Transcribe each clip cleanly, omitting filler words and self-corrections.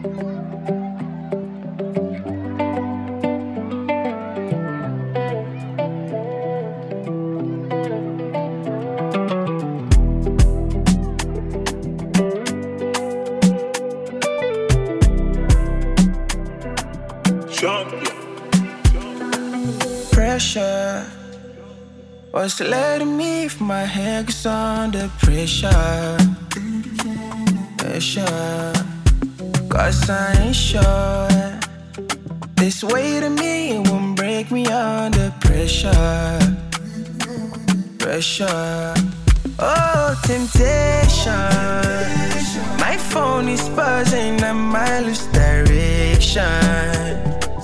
Pressure was letting me if my head gets under pressure. Pressure, cause I ain't sure this weight of me won't break me under pressure. Pressure, oh temptation. My phone is buzzing, I might lose direction.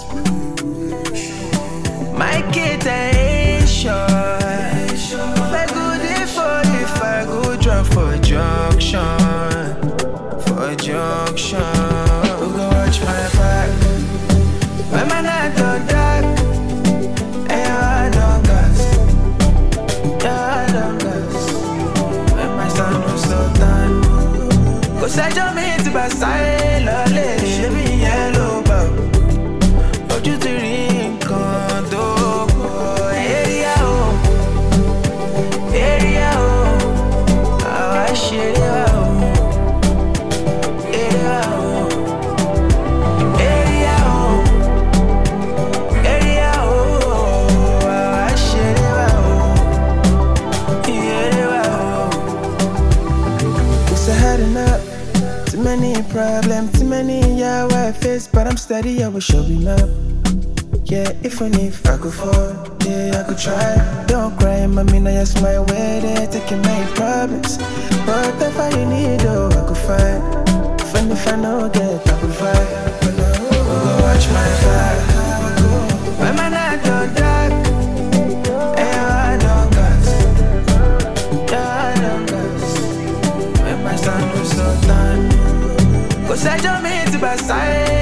My kid, I ain't sure if I go there for if I go drop for junction. For junction, who go watch my back? When my night don't dark, and I don't gas, yeah I don't gas. When my sun was so done, cause I jump into my side, lolly, she be yellow, but what you doing, condo? Area, how I shit it. Problem, too many yeah I face, but I'm steady, I was showing up. Yeah, even if I could fall, yeah, I could try. Don't cry, mommy, now you smile way there, taking my problems. Whatever you need, oh, I could find. Even if I know that I could find. Go watch my back. When my night don't dark, and I don't gas, yeah, I don't gas. When my sun was so done, cause I jump into my side.